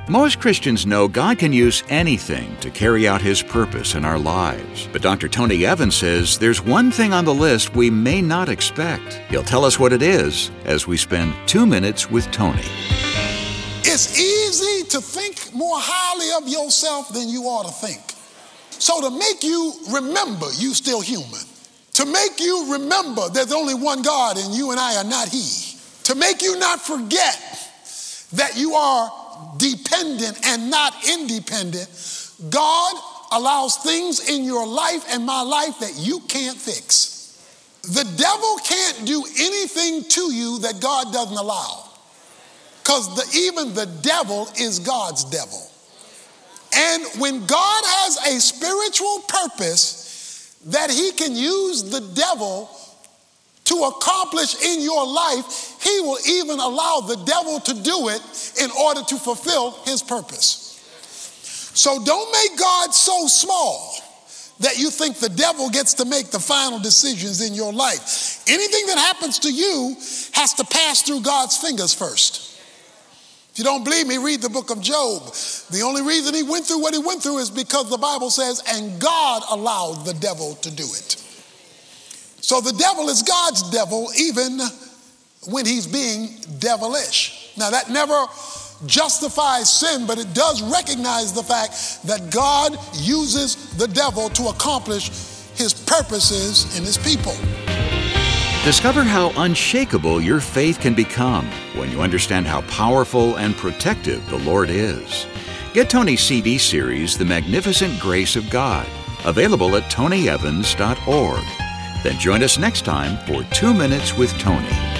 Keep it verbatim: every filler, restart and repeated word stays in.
Most Christians know God can use anything to carry out His purpose in our lives. But Doctor Tony Evans says there's one thing on the list we may not expect. He'll tell us what it is as we spend two minutes with Tony. It's easy to think more highly of yourself than you ought to think. So to make you remember you still human, to make you remember there's only one God and you and I are not He, to make you not forget that you are dependent and not independent, God allows things in your life and my life that you can't fix. The devil can't do anything to you that God doesn't allow, because the, even the devil is God's devil. And when God has a spiritual purpose that He can use the devil to accomplish in your life, He will even allow the devil to do it in order to fulfill His purpose. So don't make God so small that you think the devil gets to make the final decisions in your life. Anything that happens to you has to pass through God's fingers first. If you don't believe me, read the book of Job. The only reason he went through what he went through is because the Bible says, and God allowed the devil to do it. So the devil is God's devil even when he's being devilish. Now that never justifies sin, but it does recognize the fact that God uses the devil to accomplish His purposes in His people. Discover how unshakable your faith can become when you understand how powerful and protective the Lord is. Get Tony's C D series, The Magnificent Grace of God, available at tony evans dot org. Then join us next time for Two Minutes with Tony.